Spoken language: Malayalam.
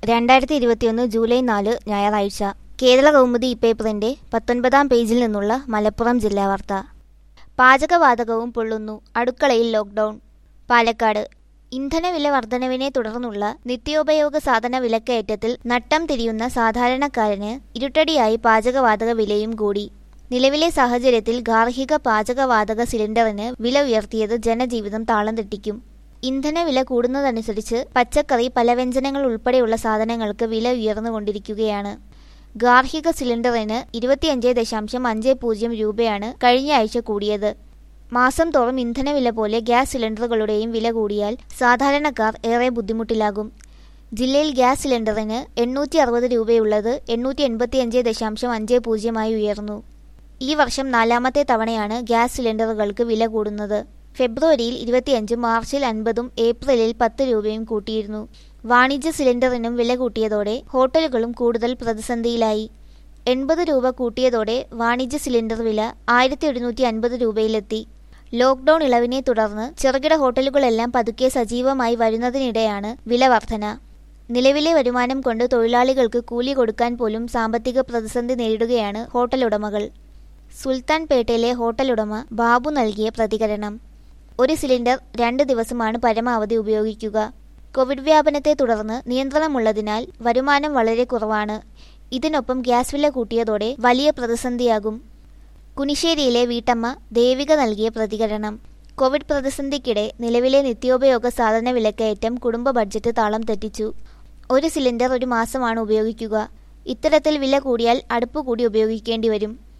2021 ജൂലൈ 4 ഞായറാഴ്ച. കേരള കൗമുദി ഇപ്പേപ്പറിന്റെ 19-ാം പേജിൽ നിന്നുള്ള മലപ്പുറം ജില്ലാ വാർത്ത. പാചകവാതകവും പൊള്ളുന്നു, അടുക്കളയിൽ ലോക്ക്ഡൌൺ. പാലക്കാട്. ഇന്ധനവില വർധനവിനെ തുടർന്നുള്ള നിത്യോപയോഗ സാധന വിലക്കയറ്റത്തിൽ നട്ടം തിരിയുന്ന സാധാരണക്കാരന് ഇരുട്ടടിയായി പാചകവാതക വിലയും കൂടി. നിലവിലെ സാഹചര്യത്തിൽ ഗാർഹിക പാചകവാതക സിലിണ്ടറിന് വില ഉയർത്തിയത് ജനജീവിതം താളം തെറ്റിക്കും. ഇന്ധനവില കൂടുന്നതനുസരിച്ച് പച്ചക്കറി, പലവ്യഞ്ജനങ്ങൾ ഉൾപ്പെടെയുള്ള സാധനങ്ങൾക്ക് വില ഉയർന്നുകൊണ്ടിരിക്കുകയാണ്. ഗാർഹിക സിലിണ്ടറിന് 25.50 രൂപയാണ് കഴിഞ്ഞ ആഴ്ച കൂടിയത്. മാസം തോറും ഇന്ധനവില പോലെ ഗ്യാസ് സിലിണ്ടറുകളുടെയും വില കൂടിയാൽ സാധാരണക്കാർ ഏറെ ബുദ്ധിമുട്ടിലാകും. ജില്ലയിൽ ഗ്യാസ് സിലിണ്ടറിന് 860 രൂപയുള്ളത് 885.50 ഉയർന്നു. ഈ വർഷം 4ാമത്തെ തവണയാണ് ഗ്യാസ് സിലിണ്ടറുകൾക്ക് വില കൂടുന്നത്. ഫെബ്രുവരിയിൽ 25, മാർച്ചിൽ 50, ഏപ്രിലിൽ 10 രൂപയും കൂട്ടിയിരുന്നു. വാണിജ്യ സിലിണ്ടറിനും വില കൂട്ടിയതോടെ ഹോട്ടലുകളും കൂടുതൽ പ്രതിസന്ധിയിലായി. 80 രൂപ കൂട്ടിയതോടെ വാണിജ്യ സിലിണ്ടർ വില 1750 രൂപയിലെത്തി. ലോക്ക്ഡൌൺ ഇളവിനെ തുടർന്ന് ചെറുകിട ഹോട്ടലുകളെല്ലാം പതുക്കെ സജീവമായി വരുന്നതിനിടെയാണ് വില വർധന. നിലവിലെ വരുമാനം കൊണ്ട് തൊഴിലാളികൾക്ക് കൂലി കൊടുക്കാൻ പോലും സാമ്പത്തിക പ്രതിസന്ധി നേരിടുകയാണ് ഹോട്ടലുടമകൾ. സുൽത്താൻപേട്ടയിലെ ഹോട്ടലുടമ ബാബു നൽകിയ പ്രതികരണം: ഒരു സിലിണ്ടർ 2 ദിവസമാണ് പരമാവധി ഉപയോഗിക്കുക. കോവിഡ് വ്യാപനത്തെ തുടർന്ന് നിയന്ത്രണമുള്ളതിനാൽ വരുമാനം വളരെ കുറവാണ്. ഇതിനൊപ്പം ഗ്യാസ് വില കൂട്ടിയതോടെ വലിയ പ്രതിസന്ധിയാകും. കുനിശ്ശേരിയിലെ വീട്ടമ്മ ദേവിക നൽകിയ പ്രതികരണം: കോവിഡ് പ്രതിസന്ധിക്കിടെ നിലവിലെ നിത്യോപയോഗ സാധന വിലക്കയറ്റം കുടുംബ ബഡ്ജറ്റ് താളം തെറ്റിച്ചു. ഒരു സിലിണ്ടർ 1 മാസമാണ് ഉപയോഗിക്കുക. ഇത്തരത്തിൽ വില കൂടിയാൽ അടുപ്പ് കൂടി ഉപയോഗിക്കേണ്ടി വരും.